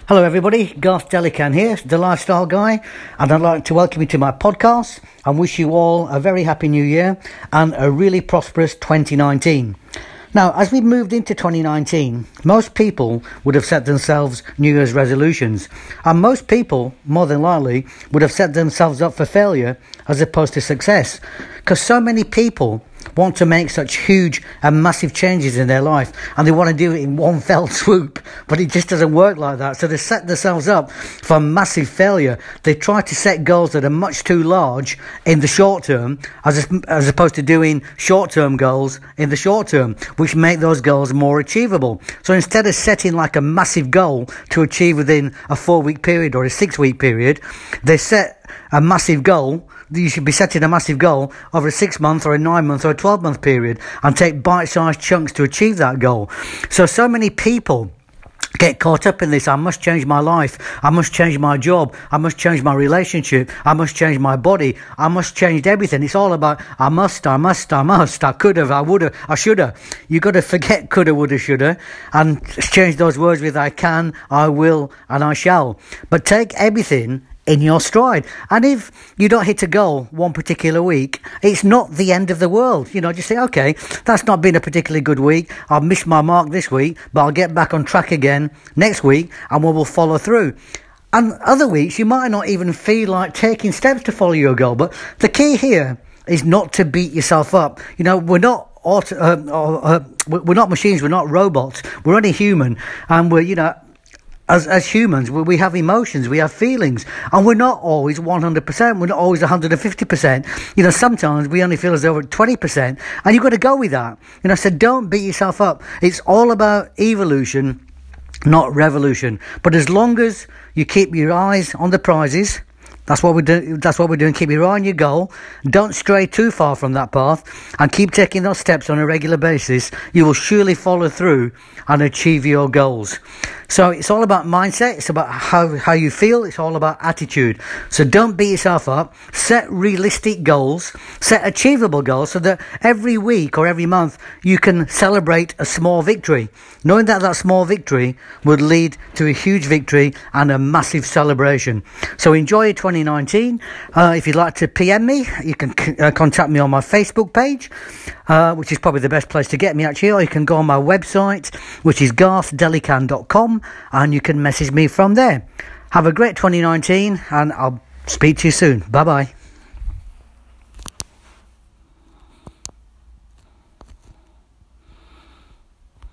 Hello everybody, Garth Delican here, the Lifestyle Guy, and I'd like to welcome you to my podcast and wish you all a very happy new year and a really prosperous 2019. Now, as we've moved into 2019, most people would have set themselves New Year's resolutions, and most people, more than likely, would have set themselves up for failure as opposed to success, because so many people want to make such huge and massive changes in their life, and they want to do it in one fell swoop, but it just doesn't work like that. So they set themselves up for massive failure. They try to set goals that are much too large in the short term, as opposed to doing short-term goals in the short term, which make those goals more achievable. So instead of setting like a massive goal to achieve within a 4-week period or a 6-week period, they set a massive goal. You should be setting a massive goal over a 6-month or a 9-month or a 12-month period and take bite-sized chunks to achieve that goal. So many people get caught up in this. I must change my life. I must change my job. I must change my relationship. I must change my body. I must change everything. It's all about I must. I could have, I would have, I should have. You've got to forget coulda, woulda, shoulda and change those words with I can, I will, and I shall. But take everything in your stride. And if you don't hit a goal one particular week, it's not the end of the world. Just say, okay, that's not been a particularly good week. I've missed my mark this week, but I'll get back on track again next week and we will follow through. And other weeks, you might not even feel like taking steps to follow your goal. But the key here is not to beat yourself up. We're not we're not machines, we're not robots. We're only human, and we're, As humans, we have emotions, we have feelings, and we're not always 100%, we're not always 150%. Sometimes we only feel as though we're 20%, and you've got to go with that. So don't beat yourself up. It's all about evolution, not revolution. But as long as you keep your eyes on the prizes, that's what we're doing. Keep your eye on your goal. Don't stray too far from that path and keep taking those steps on a regular basis. You will surely follow through and achieve your goals. So it's all about mindset. It's about how you feel. It's all about attitude. So don't beat yourself up. Set realistic goals. Set achievable goals so that every week or every month you can celebrate a small victory, knowing that that small victory would lead to a huge victory and a massive celebration. So enjoy 2019. If you'd like to PM me, you can contact me on my Facebook page, which is probably the best place to get me actually, or you can go on my website, which is garthdelican.com, and you can message me from there. Have a great 2019, and I'll speak to you soon. Bye bye.